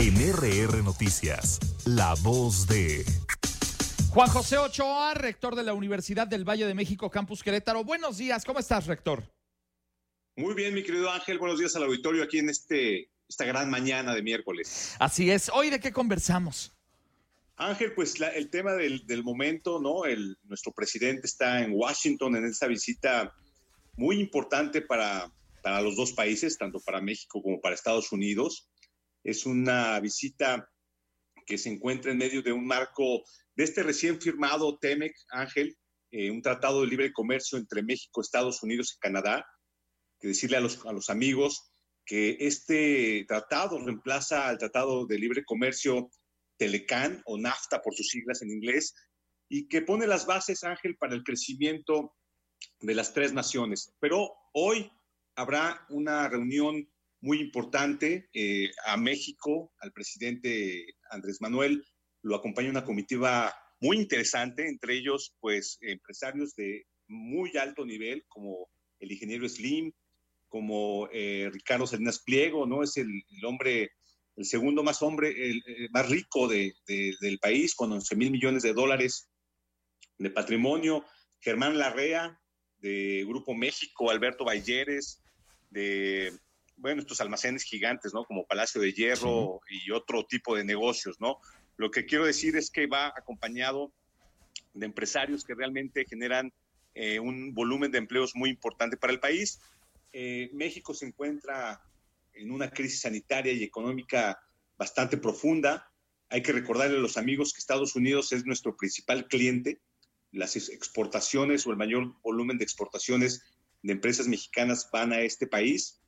En RR Noticias, la voz de... Juan José Ochoa, rector de la Universidad del Valle de México, Campus Querétaro. Buenos días, ¿cómo estás, rector? Muy bien, mi querido Ángel, buenos días al auditorio aquí en esta gran mañana de miércoles. Así es, ¿hoy de qué conversamos? Ángel, pues el tema del momento, ¿no? Nuestro presidente está en Washington en esta visita muy importante para los dos países, tanto para México como para Estados Unidos. Es una visita que se encuentra en medio de un marco de este recién firmado TEMEC, Ángel, un tratado de libre comercio entre México, Estados Unidos y Canadá. Que decirle a los amigos que este tratado reemplaza al Tratado de Libre Comercio Telecan, o NAFTA por sus siglas en inglés, y que pone las bases, Ángel, para el crecimiento de las tres naciones. Pero hoy habrá una reunión muy importante a México, al presidente Andrés Manuel, lo acompaña una comitiva muy interesante, entre ellos, pues, empresarios de muy alto nivel, como el ingeniero Slim, como Ricardo Salinas Pliego, ¿no? Es el hombre, el segundo más rico del país, con 11,000 millones de dólares de patrimonio. Germán Larrea, de Grupo México, Alberto Balleres, de, estos almacenes gigantes, ¿no? Como Palacio de Hierro, sí, y otro tipo de negocios, ¿no? Lo que quiero decir es que va acompañado de empresarios que realmente generan un volumen de empleos muy importante para el país. México se encuentra en una crisis sanitaria y económica bastante profunda. Hay que recordarle a los amigos que Estados Unidos es nuestro principal cliente. Las exportaciones o el mayor volumen de exportaciones de empresas mexicanas van a este país.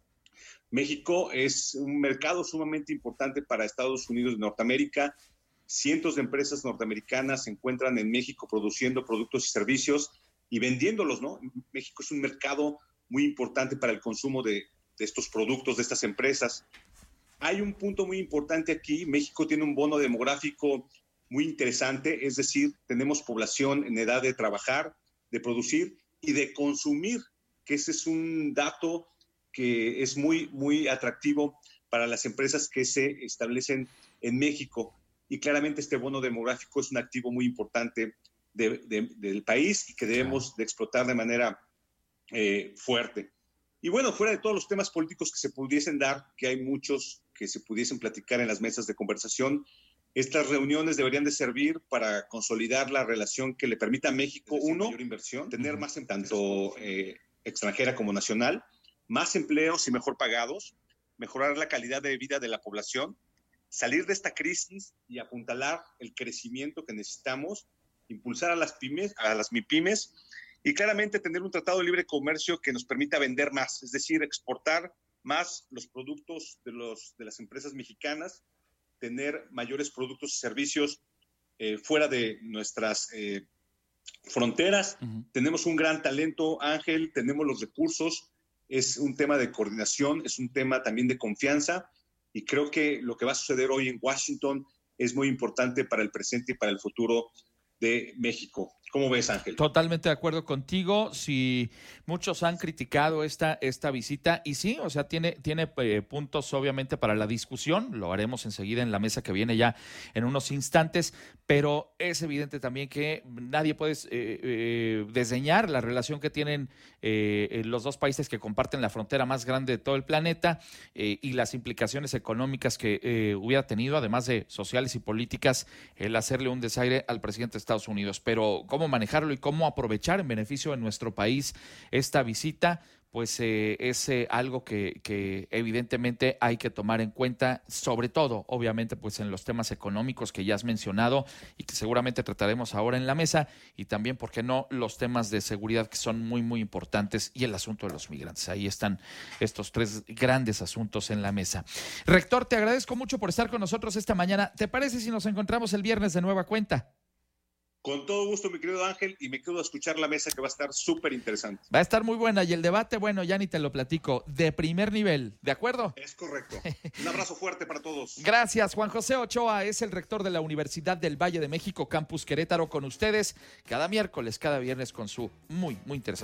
México es un mercado sumamente importante para Estados Unidos de Norteamérica. Cientos de empresas norteamericanas se encuentran en México produciendo productos y servicios y vendiéndolos, ¿no? México es un mercado muy importante para el consumo de estos productos, de estas empresas. Hay un punto muy importante aquí. México tiene un bono demográfico muy interesante, es decir, tenemos población en edad de trabajar, de producir y de consumir, que ese es un dato que es muy, muy atractivo para las empresas que se establecen en México. Y claramente este bono demográfico es un activo muy importante del país y que debemos de explotar de manera fuerte. Y bueno, fuera de todos los temas políticos que se pudiesen dar, que hay muchos que se pudiesen platicar en las mesas de conversación, estas reuniones deberían de servir para consolidar la relación que le permita a México, mayor inversión, tener más tanto extranjera como nacional, más empleos y mejor pagados, mejorar la calidad de vida de la población, salir de esta crisis y apuntalar el crecimiento que necesitamos, impulsar a las pymes, a las MIPYMES, y claramente tener un tratado de libre comercio que nos permita vender más, es decir, exportar más los productos de las empresas mexicanas, tener mayores productos y servicios fuera de nuestras fronteras. Uh-huh. Tenemos un gran talento, Ángel, tenemos los recursos, es un tema de coordinación, es un tema también de confianza, y creo que lo que va a suceder hoy en Washington es muy importante para el presente y para el futuro de México. ¿Cómo ves, Ángel? Totalmente de acuerdo contigo. Sí, muchos han criticado esta visita y sí, o sea, tiene puntos obviamente para la discusión. Lo haremos enseguida en la mesa que viene ya en unos instantes, pero es evidente también que nadie puede desdeñar la relación que tienen los dos países que comparten la frontera más grande de todo el planeta y las implicaciones económicas que hubiera tenido, además de sociales y políticas, el hacerle un desaire al presidente de Estados Unidos. Pero ¿cómo manejarlo y cómo aprovechar en beneficio de nuestro país esta visita? Pues es algo que evidentemente hay que tomar en cuenta, sobre todo, obviamente, pues en los temas económicos que ya has mencionado y que seguramente trataremos ahora en la mesa, y también, ¿por qué no?, los temas de seguridad que son muy, muy importantes, y el asunto de los migrantes. Ahí están estos tres grandes asuntos en la mesa. Rector, te agradezco mucho por estar con nosotros esta mañana. ¿Te parece si nos encontramos el viernes de nueva cuenta? Con todo gusto, mi querido Ángel, y me quedo a escuchar la mesa que va a estar súper interesante. Va a estar muy buena, y el debate, bueno, ya ni te lo platico, de primer nivel, ¿de acuerdo? Es correcto. Un abrazo fuerte para todos. Gracias. Juan José Ochoa es el rector de la Universidad del Valle de México, Campus Querétaro, con ustedes cada miércoles, cada viernes, con su muy, muy interesante